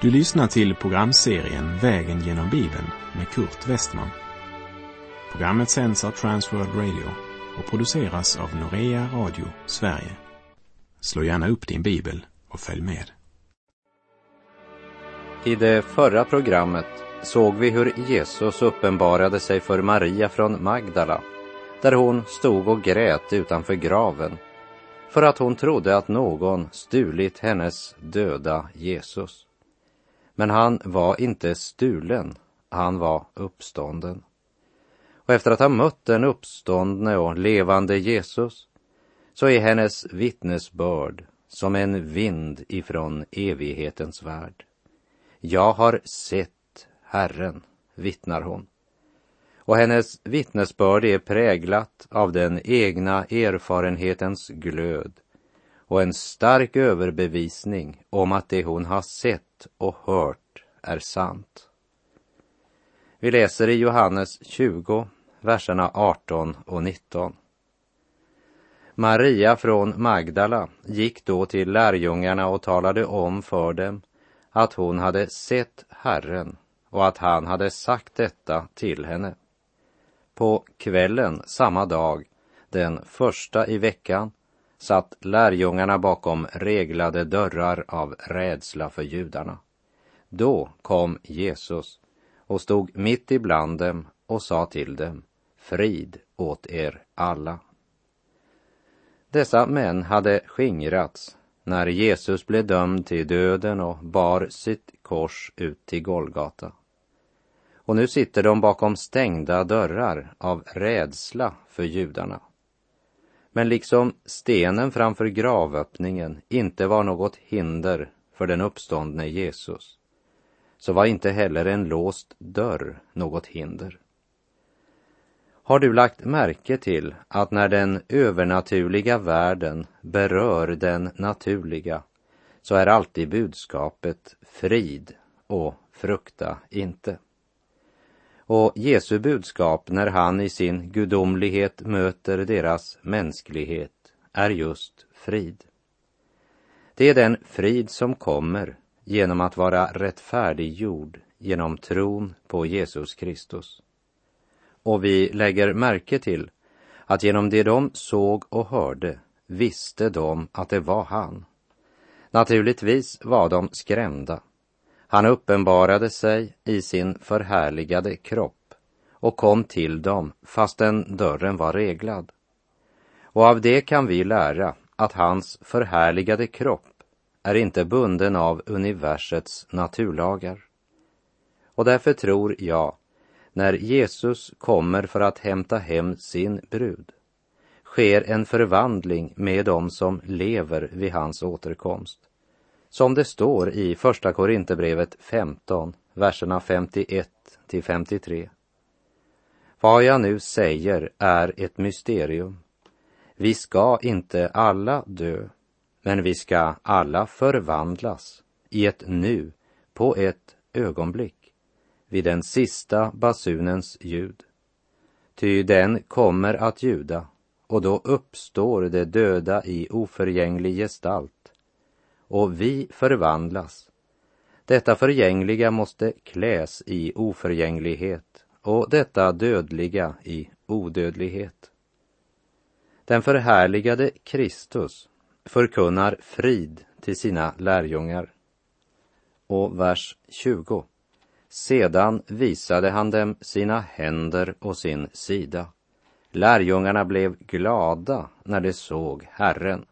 Du lyssnar till programserien Vägen genom Bibeln med Kurt Westman. Programmet sänds av Transworld Radio och produceras av Norea Radio Sverige. Slå gärna upp din bibel och följ med. I det förra programmet såg vi hur Jesus uppenbarade sig för Maria från Magdala, där hon stod och grät utanför graven, för att hon trodde att någon stulit hennes döda Jesus. Men han var inte stulen, han var uppstånden. Och efter att ha mött den uppståndne och levande Jesus, så är hennes vittnesbörd som en vind ifrån evighetens värld. Jag har sett Herren, vittnar hon. Och hennes vittnesbörd är präglat av den egna erfarenhetens glöd och en stark överbevisning om att det hon har sett och hört är sant. Vi läser i Johannes 20, verserna 18 och 19. Maria från Magdala gick då till lärjungarna och talade om för dem att hon hade sett Herren och att han hade sagt detta till henne. På kvällen samma dag, den första i veckan, satt lärjungarna bakom reglade dörrar av rädsla för judarna. Då kom Jesus och stod mitt ibland dem och sa till dem: frid åt er alla. Dessa män hade skingrats när Jesus blev dömd till döden och bar sitt kors ut till Golgata. Och nu sitter de bakom stängda dörrar av rädsla för judarna. Men liksom stenen framför gravöppningen inte var något hinder för den uppståndne Jesus, så var inte heller en låst dörr något hinder. Har du lagt märke till att när den övernaturliga världen berör den naturliga, så är alltid budskapet frid och frukta inte? Och Jesu budskap när han i sin gudomlighet möter deras mänsklighet är just frid. Det är den frid som kommer genom att vara rättfärdiggjord genom tron på Jesus Kristus. Och vi lägger märke till att genom det de såg och hörde visste de att det var han. Naturligtvis var de skrämda. Han uppenbarade sig i sin förhärligade kropp och kom till dem fastän dörren var reglad. Och av det kan vi lära att hans förhärligade kropp är inte bunden av universets naturlagar. Och därför tror jag, när Jesus kommer för att hämta hem sin brud, sker en förvandling med dem som lever vid hans återkomst. Som det står i första Korinthierbrevet 15, verserna 51-53. Vad jag nu säger är ett mysterium. Vi ska inte alla dö, men vi ska alla förvandlas i ett nu, på ett ögonblick, vid den sista basunens ljud. Ty den kommer att ljuda, och då uppstår det döda i oförgänglig gestalt, och vi förvandlas. Detta förgängliga måste kläs i oförgänglighet, och detta dödliga i odödlighet. Den förhärligade Kristus förkunnar frid till sina lärjungar. Och vers 20. Sedan visade han dem sina händer och sin sida. Lärjungarna blev glada när de såg Herren.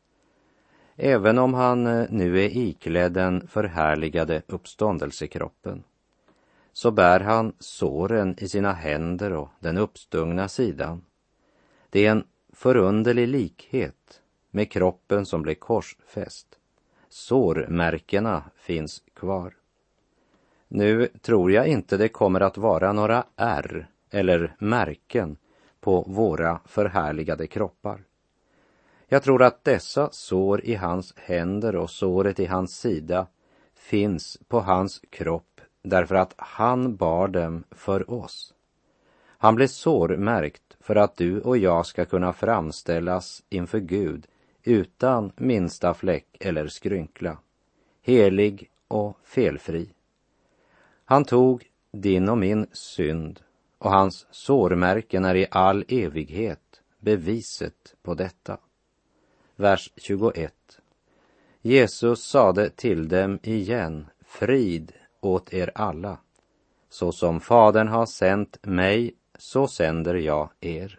Även om han nu är iklädd den förhärligade uppståndelsekroppen, så bär han såren i sina händer och den uppstungna sidan. Det är en förunderlig likhet med kroppen som blev korsfäst. Sårmärkena finns kvar. Nu tror jag inte det kommer att vara några ärr eller märken på våra förhärligade kroppar. Jag tror att dessa sår i hans händer och såret i hans sida finns på hans kropp därför att han bar dem för oss. Han blev sårmärkt för att du och jag ska kunna framställas inför Gud utan minsta fläck eller skrynkla, helig och felfri. Han tog din och min synd, och hans sårmärken är i all evighet beviset på detta. Vers 21. Jesus sade till dem igen: frid åt er alla. Så som Fadern har sänt mig, så sänder jag er.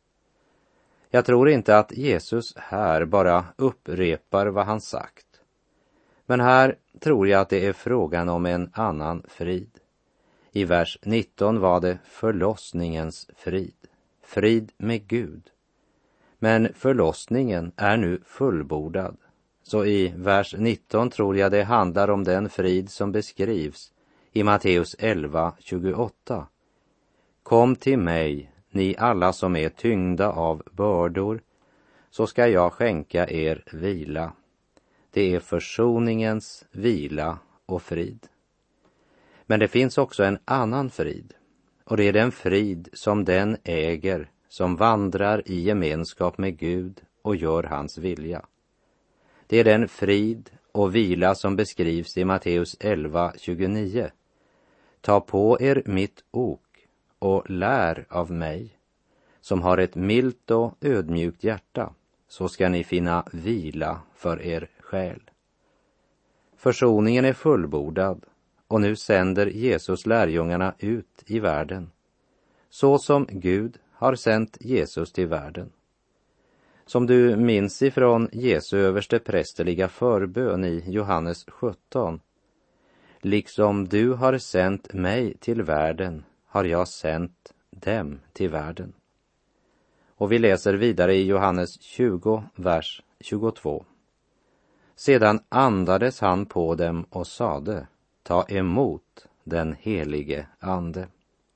Jag tror inte att Jesus här bara upprepar vad han sagt. Men här tror jag att det är frågan om en annan frid. I vers 19 var det förlossningens frid. Frid med Gud. Men förlossningen är nu fullbordad. Så i vers 19 tror jag det handlar om den frid som beskrivs i Matteus 11:28. Kom till mig, ni alla som är tyngda av bördor, så ska jag skänka er vila. Det är försoningens vila och frid. Men det finns också en annan frid, och det är den frid som den äger som vandrar i gemenskap med Gud och gör hans vilja. Det är den frid och vila som beskrivs i Matteus 11:29. Ta på er mitt ok och lär av mig, som har ett milt och ödmjukt hjärta, så ska ni finna vila för er själ. Försoningen är fullbordad, och nu sänder Jesus lärjungarna ut i världen, så som Gud har sänt Jesus till världen. Som du minns ifrån Jesu översteprästerliga förbön i Johannes 17. Liksom du har sänt mig till världen har jag sänt dem till världen. Och vi läser vidare i Johannes 20, vers 22. Sedan andades han på dem och sade: ta emot den helige ande.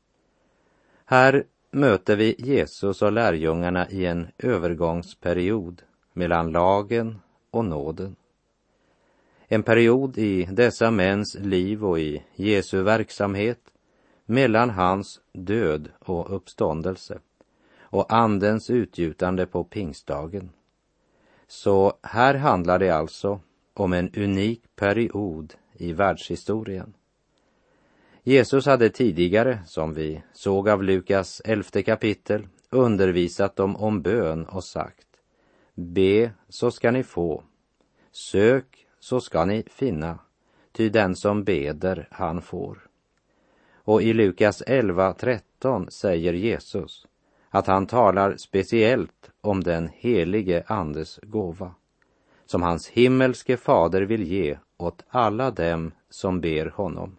Här möter vi Jesus och lärjungarna i en övergångsperiod mellan lagen och nåden. En period i dessa mäns liv och i Jesu verksamhet mellan hans död och uppståndelse och andens utgjutande på pingstdagen. Så här handlar det alltså om en unik period i världshistorien. Jesus hade tidigare, som vi såg av Lukas 11 kapitel, undervisat dem om bön och sagt: be så ska ni få, sök så ska ni finna, ty den som beder han får. Och i Lukas 11:13 säger Jesus att han talar speciellt om den helige andes gåva, som hans himmelske fader vill ge åt alla dem som ber honom.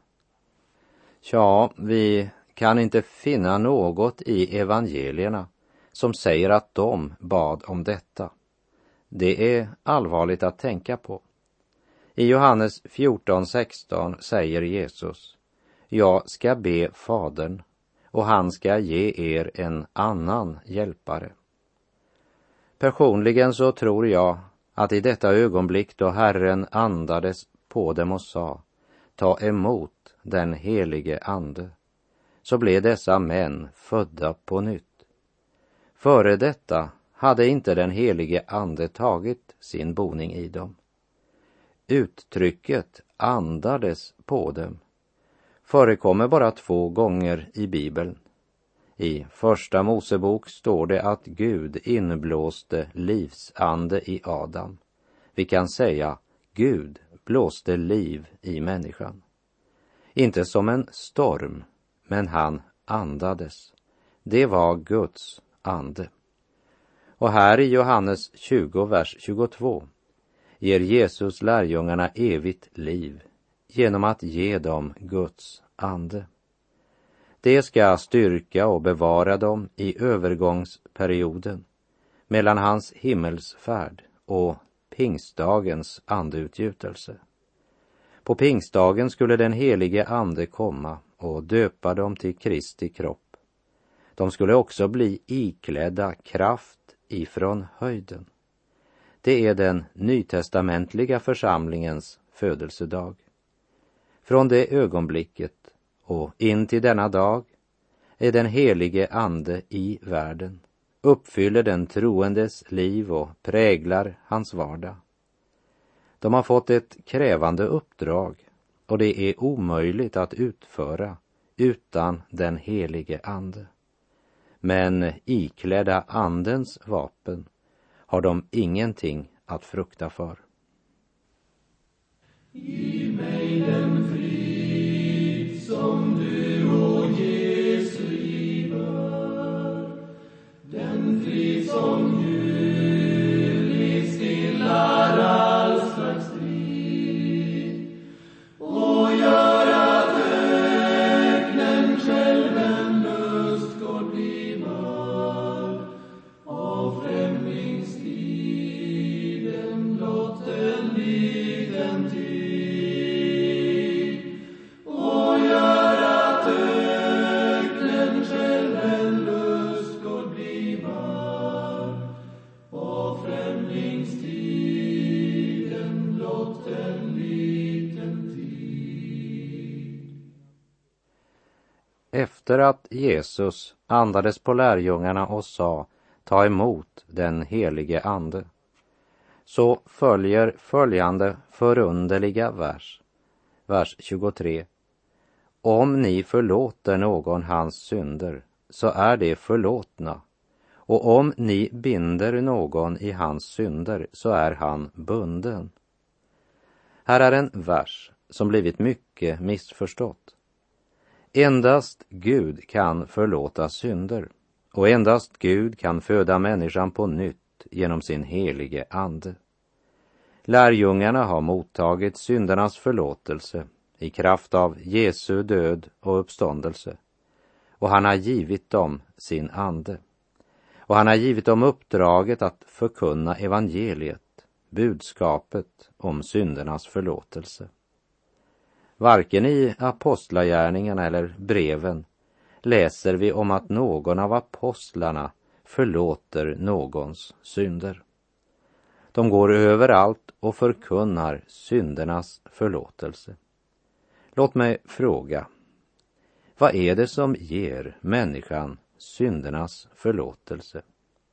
Ja, vi kan inte finna något i evangelierna som säger att de bad om detta. Det är allvarligt att tänka på. I Johannes 14:16 säger Jesus: jag ska be Fadern, och han ska ge er en annan hjälpare. Personligen så tror jag att i detta ögonblick då Herren andades på dem och sa: ta emot den helige ande, så blev dessa män födda på nytt. Före detta hade inte den helige ande tagit sin boning i dem. Uttrycket andades på dem förekommer bara 2 gånger i Bibeln. I första Mosebok står det att Gud inblåste livsande i Adam. Vi kan säga Gud blåste liv i människan. Inte som en storm, men han andades. Det var Guds ande. Och här i Johannes 20, vers 22 ger Jesus lärjungarna evigt liv genom att ge dem Guds ande. Det ska styrka och bevara dem i övergångsperioden mellan hans himmelsfärd och pingstdagens andeutgjutelse. På pingstdagen skulle den helige ande komma och döpa dem till Kristi kropp. De skulle också bli iklädda kraft ifrån höjden. Det är den nytestamentliga församlingens födelsedag. Från det ögonblicket och in till denna dag är den helige ande i världen, uppfyller den troendes liv och präglar hans vardag. De har fått ett krävande uppdrag och det är omöjligt att utföra utan den helige ande. Men iklädda andens vapen har de ingenting att frukta för. Giv mig den frid som du och Jesu giver, den frid som ljuvligt stillar all slags strid, och gör att öknen själv en lustgård bliver, av främlingstiden blott en liten tid. Efter att Jesus andades på lärjungarna och sa, ta emot den helige ande, så följer följande förunderliga vers 23. Om ni förlåter någon hans synder, så är det förlåtna. Och om ni binder någon i hans synder, så är han bunden. Här är en vers som blivit mycket missförstått. Endast Gud kan förlåta synder, och endast Gud kan föda människan på nytt genom sin helige ande. Lärjungarna har mottagit syndernas förlåtelse i kraft av Jesu död och uppståndelse, och han har givit dem sin ande. Och han har givit dem uppdraget att förkunna evangeliet, budskapet om syndernas förlåtelse. Varken i apostlagärningarna eller breven läser vi om att någon av apostlarna förlåter någons synder. De går överallt och förkunnar syndernas förlåtelse. Låt mig fråga, vad är det som ger människan syndernas förlåtelse?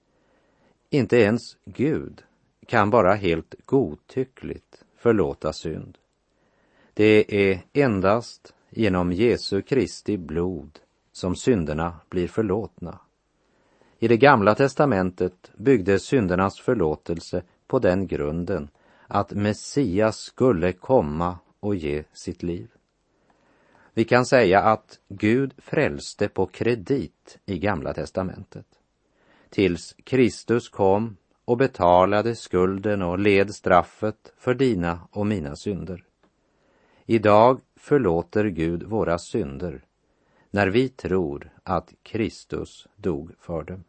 Inte ens Gud kan bara helt godtyckligt förlåta synd. Det är endast genom Jesu Kristi blod som synderna blir förlåtna. I det gamla testamentet byggde syndernas förlåtelse på den grunden att Messias skulle komma och ge sitt liv. Vi kan säga att Gud frälste på kredit i gamla testamentet, tills Kristus kom och betalade skulden och led straffet för dina och mina synder. Idag förlåter Gud våra synder när vi tror att Kristus dog för dem.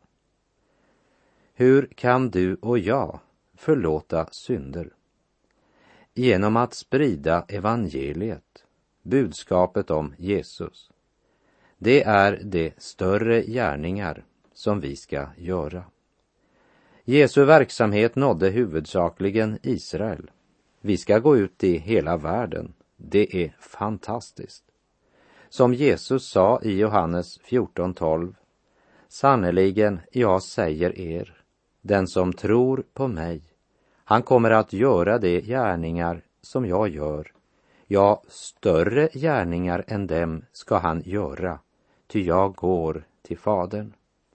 Hur kan du och jag förlåta synder? Genom att sprida evangeliet, budskapet om Jesus. Det är de större gärningar som vi ska göra. Jesu verksamhet nådde huvudsakligen Israel. Vi ska gå ut i hela världen. Det är fantastiskt. Som Jesus sa i Johannes 14:12, sannerligen, jag säger er, den som tror på mig, han kommer att göra de gärningar som jag gör. Ja, större gärningar än dem ska han göra, ty jag går till Fadern.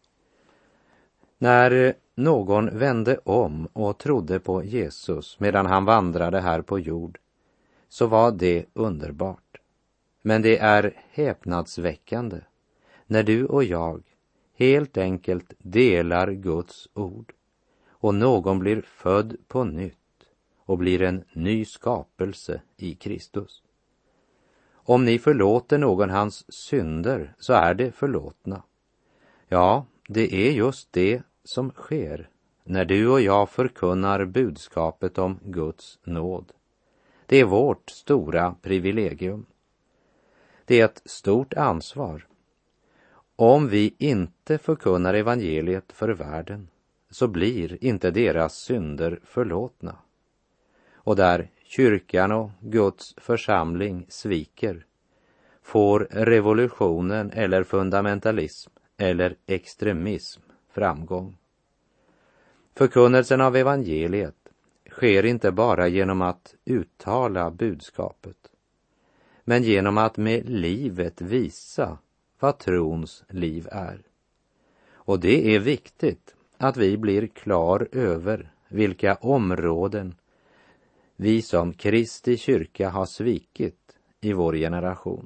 När någon vände om och trodde på Jesus medan han vandrade här på jord, så var det underbart. Men det är häpnadsväckande när du och jag helt enkelt delar Guds ord och någon blir född på nytt och blir en ny skapelse i Kristus. Om ni förlåter någon hans synder, så är det förlåtna. Ja, det är just det som sker när du och jag förkunnar budskapet om Guds nåd. Det är vårt stora privilegium. Det är ett stort ansvar. Om vi inte förkunnar evangeliet för världen, så blir inte deras synder förlåtna. Och där kyrkan och Guds församling sviker, får revolutionen eller fundamentalism eller extremism framgång. Förkunnelsen av evangeliet sker inte bara genom att uttala budskapet. men genom att med livet visa vad trons liv är. Och det är viktigt att vi blir klar över vilka områden vi som Kristi kyrka har svikit i vår generation.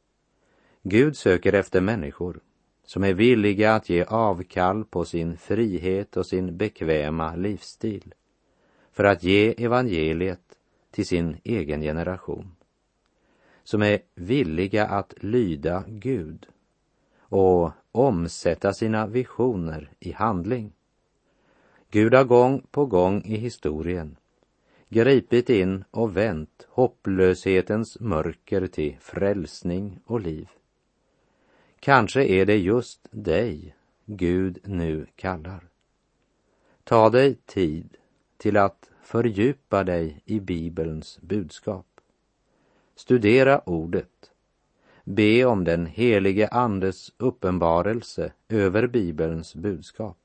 Gud söker efter människor som är villiga att ge avkall på sin frihet och sin bekväma livsstil för att ge evangeliet till sin egen generation. Som är villiga att lyda Gud och omsätta sina visioner i handling. Gud har gång på gång i historien gripit in och vänt hopplöshetens mörker till frälsning och liv. Kanske är det just dig Gud nu kallar. Ta dig tid till att fördjupa dig i Bibelns budskap. Studera ordet. Be om den helige Andes uppenbarelse över Bibelns budskap.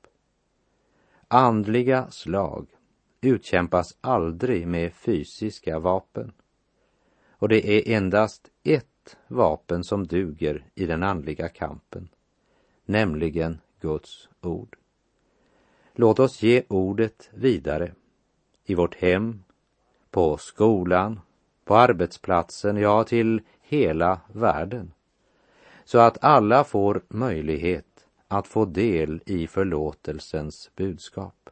Andliga slag utkämpas aldrig med fysiska vapen. Och det är endast ett vapen som duger i den andliga kampen, nämligen Guds ord. Låt oss ge ordet vidare i vårt hem, på skolan, på arbetsplatsen, ja till hela världen, så att alla får möjlighet att få del i förlåtelsens budskap.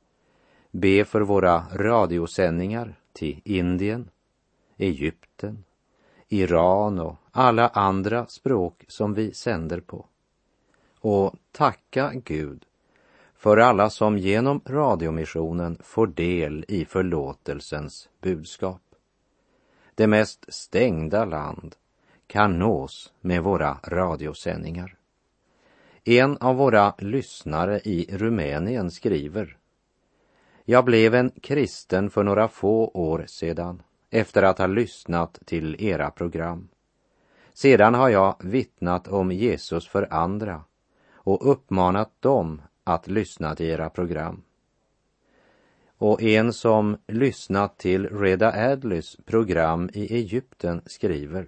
Be för våra radiosändningar till Indien, Egypten, Iran och alla andra språk som vi sänder på. Och tacka Gud för alla som genom radiomissionen får del i förlåtelsens budskap. Det mest stängda land kan nås med våra radiosändningar. En av våra lyssnare i Rumänien skriver: Jag blev en kristen för några få år sedan efter att ha lyssnat till era program. Sedan har jag vittnat om Jesus för andra och uppmanat dem att lyssna till era program. Och en som lyssnat till Reda Adlys program i Egypten skriver: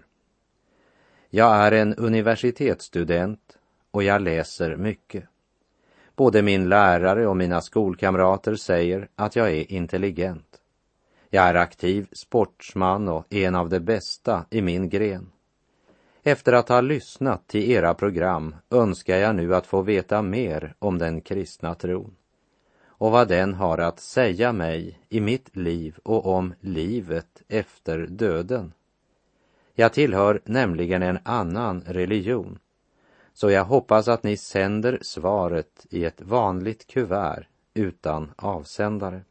Jag är en universitetsstudent och jag läser mycket. Både min lärare och mina skolkamrater säger att jag är intelligent. Jag är aktiv sportsman och en av de bästa i min gren. Efter att ha lyssnat till era program önskar jag nu att få veta mer om den kristna tron och vad den har att säga mig i mitt liv och om livet efter döden. Jag tillhör nämligen en annan religion, så jag hoppas att ni sänder svaret i ett vanligt kuvert utan avsändare.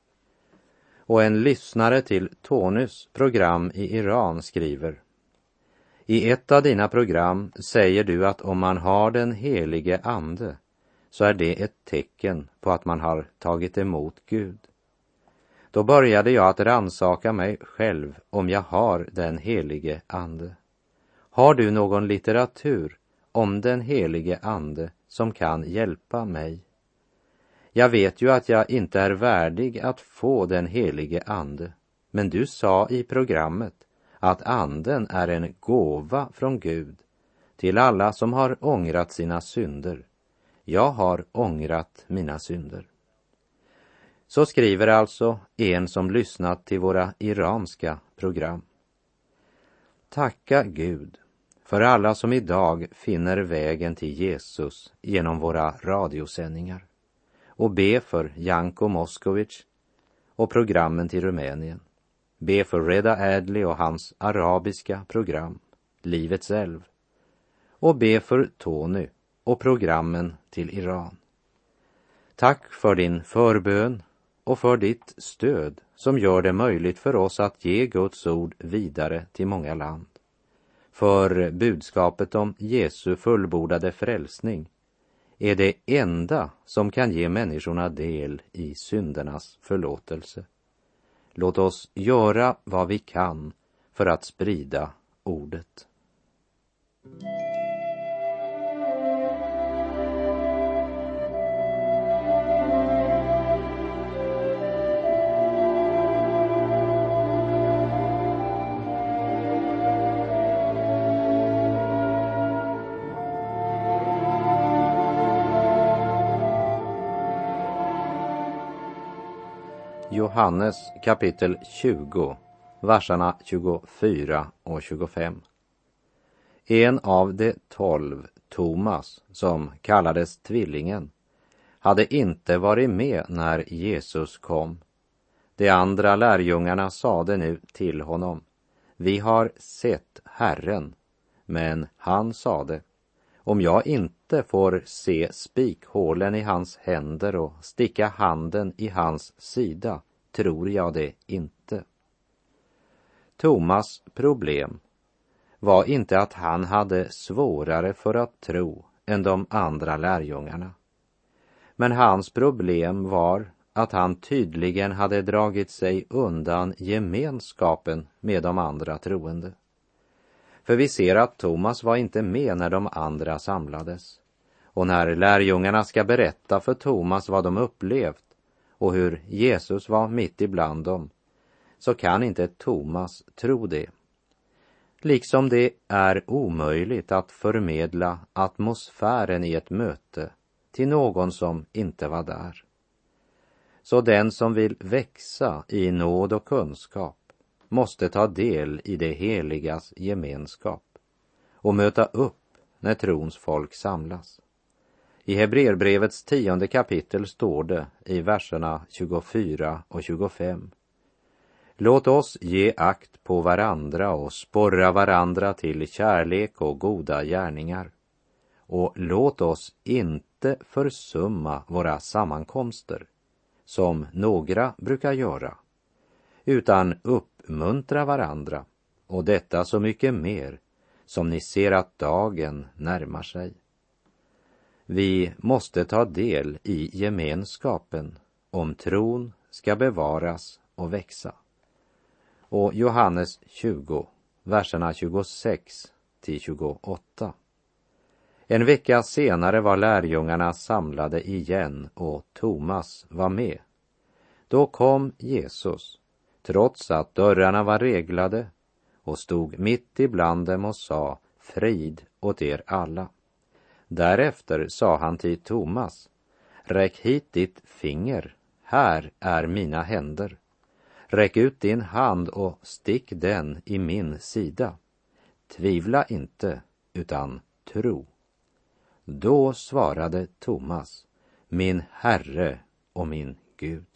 Och en lyssnare till Tonys program i Iran skriver: I ett av dina program säger du att om man har den helige ande så är det ett tecken på att man har tagit emot Gud. Då började jag att rannsaka mig själv om jag har den helige ande. Har du någon litteratur om den helige ande som kan hjälpa mig? Jag vet ju att jag inte är värdig att få den helige ande, men du sa i programmet att anden är en gåva från Gud till alla som har ångrat sina synder. Jag har ångrat mina synder. Så skriver alltså en som lyssnat till våra iranska program. Tacka Gud för alla som idag finner vägen till Jesus genom våra radiosändningar. Och be för Janko Moskovic och programmen till Rumänien. Be för Reda Adly och hans arabiska program, Livets älv. Och be för Tony och programmen till Iran. Tack för din förbön och för ditt stöd som gör det möjligt för oss att ge Guds ord vidare till många land. För budskapet om Jesu fullbordade frälsning är det enda som kan ge människorna del i syndernas förlåtelse. Låt oss göra vad vi kan för att sprida ordet. Johannes kapitel 20, verserna 24 och 25. En av de 12, Thomas, som kallades tvillingen, hade inte varit med när Jesus kom. De andra lärjungarna sade nu till honom: vi har sett Herren. Men han sade: om jag inte får se spikhålen i hans händer och sticka handen i hans sida, tror jag det inte. Thomas problem var inte att han hade svårare för att tro än de andra lärjungarna. Men hans problem var att han tydligen hade dragit sig undan gemenskapen med de andra troende. För vi ser att Thomas var inte med när de andra samlades. Och när lärjungarna ska berätta för Thomas vad de upplevt och hur Jesus var mitt ibland dem, så kan inte Thomas tro det. Liksom det är omöjligt att förmedla atmosfären i ett möte till någon som inte var där. Så den som vill växa i nåd och kunskap måste ta del i det heligas gemenskap och möta upp när trons folk samlas. I Hebreerbrevets 10:e kapitel står det i verserna 24 och 25: låt oss ge akt på varandra och sporra varandra till kärlek och goda gärningar. Och låt oss inte försumma våra sammankomster, som några brukar göra, utan uppmuntra varandra, och detta så mycket mer som ni ser att dagen närmar sig. Vi måste ta del i gemenskapen om tron ska bevaras och växa. Och Johannes 20, verserna 26 till 28. En vecka senare var lärjungarna samlade igen och Thomas var med. Då kom Jesus, trots att dörrarna var reglade, och stod mitt ibland dem och sa: frid åt er alla. Därefter sa han till Thomas: räck hit ditt finger, här är mina händer. Räck ut din hand och stick den i min sida. Tvivla inte, utan tro. Då svarade Thomas: min Herre och min Gud.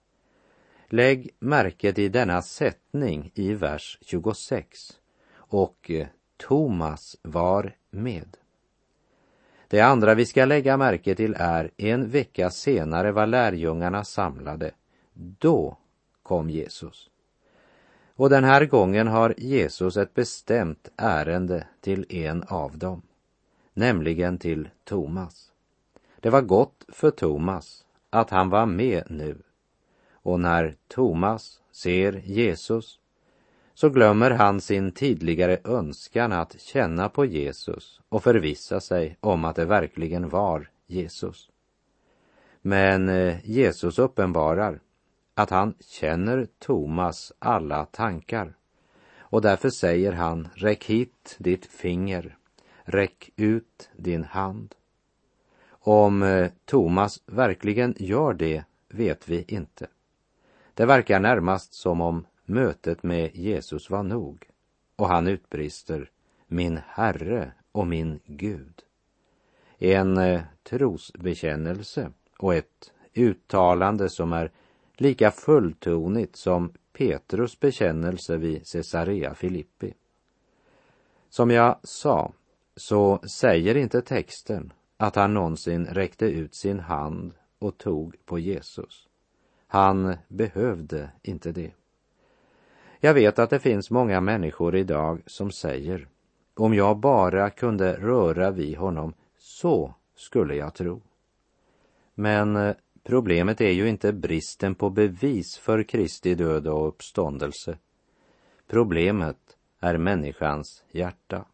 Lägg märke till denna sättning i vers 26. Och Thomas var med. Det andra vi ska lägga märke till är: en vecka senare var lärjungarna samlade. Då kom Jesus. Och den här gången har Jesus ett bestämt ärende till en av dem, nämligen till Thomas. Det var gott för Thomas att han var med nu. Och när Thomas ser Jesus så glömmer han sin tidigare önskan att känna på Jesus och förvissa sig om att det verkligen var Jesus. Men Jesus uppenbarar att han känner Thomas alla tankar, och därför säger han: räck hit ditt finger, räck ut din hand. Om Thomas verkligen gör det vet vi inte. Det verkar närmast som om mötet med Jesus var nog, och han utbrister: min Herre och min Gud. En trosbekännelse och ett uttalande som är lika fulltonigt som Petrus bekännelse vid Caesarea Filippi. Som jag sa, så säger inte texten att han någonsin räckte ut sin hand och tog på Jesus. Han behövde inte det. Jag vet att det finns många människor idag som säger: om jag bara kunde röra vid honom, så skulle jag tro. Men problemet är ju inte bristen på bevis för Kristi död och uppståndelse. Problemet är människans hjärta.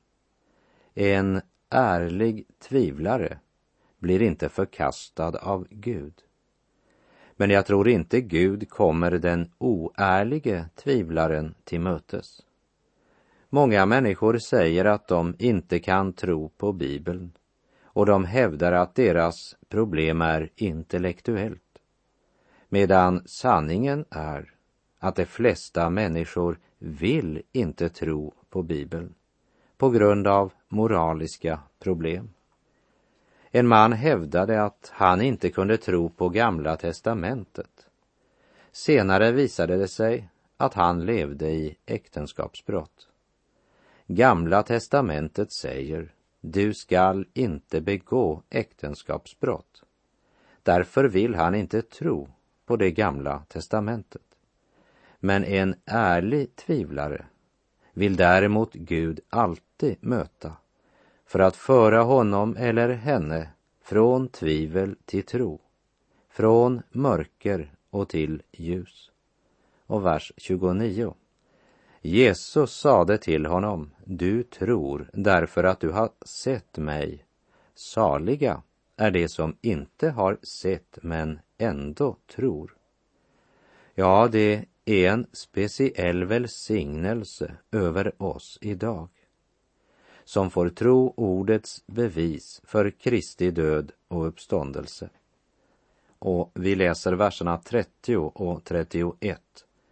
En ärlig tvivlare blir inte förkastad av Gud. Men jag tror inte Gud kommer den oärlige tvivlaren till mötes. Många människor säger att de inte kan tro på Bibeln, och de hävdar att deras problem är intellektuellt. medan sanningen är att de flesta människor vill inte tro på Bibeln på grund av moraliska problem. En man hävdade att han inte kunde tro på Gamla testamentet. Senare visade det sig att han levde i äktenskapsbrott. Gamla testamentet säger: du skall inte begå äktenskapsbrott. Därför vill han inte tro på det Gamla testamentet. Men en ärlig tvivlare vill däremot Gud alltid möta för att föra honom eller henne från tvivel till tro, från mörker och till ljus. Och vers 29. Jesus sade till honom: du tror därför att du har sett mig. Saliga är det som inte har sett men ändå tror. Ja, det är en speciell välsignelse över oss idag, som får tro ordets bevis för Kristi död och uppståndelse. Och vi läser verserna 30 och 31.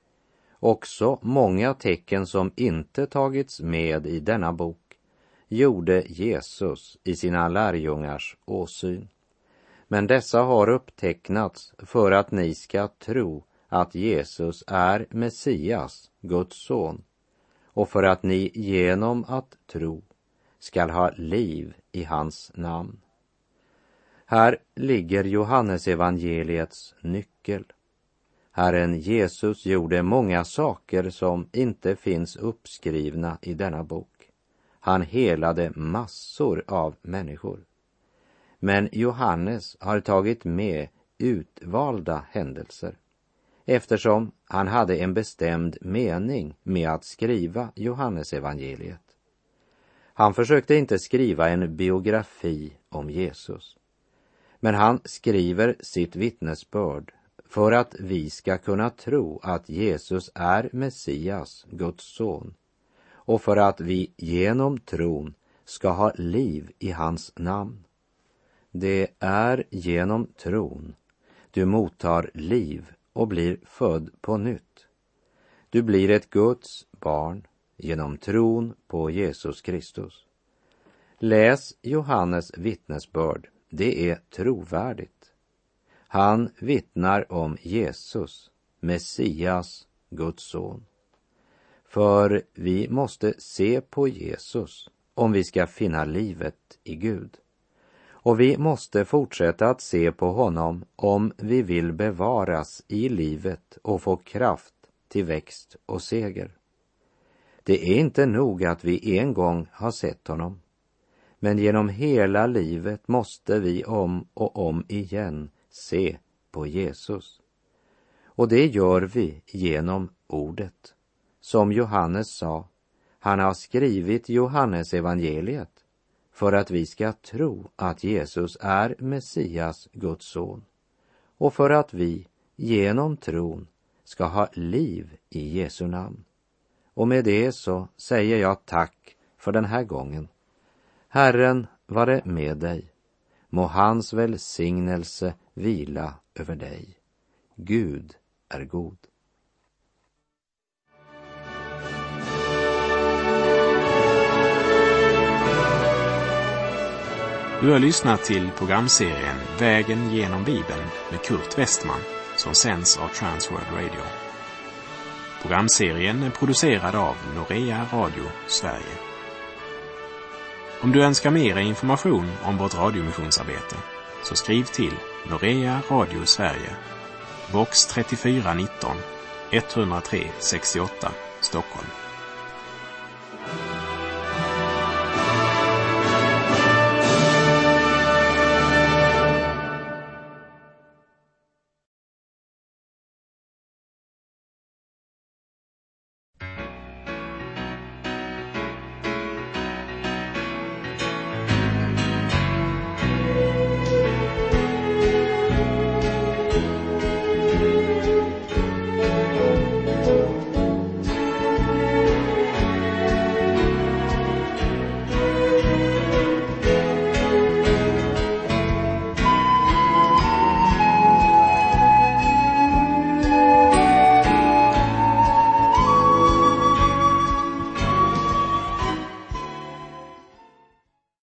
Också många tecken som inte tagits med i denna bok gjorde Jesus i sina lärjungars åsyn. Men dessa har upptecknats för att ni ska tro att Jesus är Messias, Guds son, och för att ni genom att tro skall ha liv i hans namn. Här ligger Johannes evangeliets nyckel. Herren Jesus gjorde många saker som inte finns uppskrivna i denna bok. Han helade massor av människor. Men Johannes har tagit med utvalda händelser, eftersom han hade en bestämd mening med att skriva Johannes evangeliet. Han försökte inte skriva en biografi om Jesus, men han skriver sitt vittnesbörd för att vi ska kunna tro att Jesus är Messias, Guds son, och för att vi genom tron ska ha liv i hans namn. Det är genom tron du mottar liv och blir född på nytt. Du blir ett Guds barn genom tron på Jesus Kristus. Läs Johannes vittnesbörd, det är trovärdigt. Han vittnar om Jesus, Messias, Guds son. För vi måste se på Jesus om vi ska finna livet i Gud. Och vi måste fortsätta att se på honom om vi vill bevaras i livet och få kraft till växt och seger. Det är inte nog att vi en gång har sett honom, men genom hela livet måste vi om och om igen se på Jesus. Och det gör vi genom ordet. Som Johannes sa, han har skrivit Johannes evangeliet för att vi ska tro att Jesus är Messias, Guds son, och för att vi genom tron ska ha liv i Jesu namn. Och med det så säger jag tack för den här gången. Herren vare med dig. Må hans välsignelse vila över dig. Gud är god. Du har lyssnat till programserien Vägen genom Bibeln med Kurt Westman som sänds av Transworld Radio. Programserien är producerad av Norea Radio Sverige. Om du önskar mer information om vårt radiomissionsarbete så skriv till Norea Radio Sverige, box 3419 103 68 Stockholm.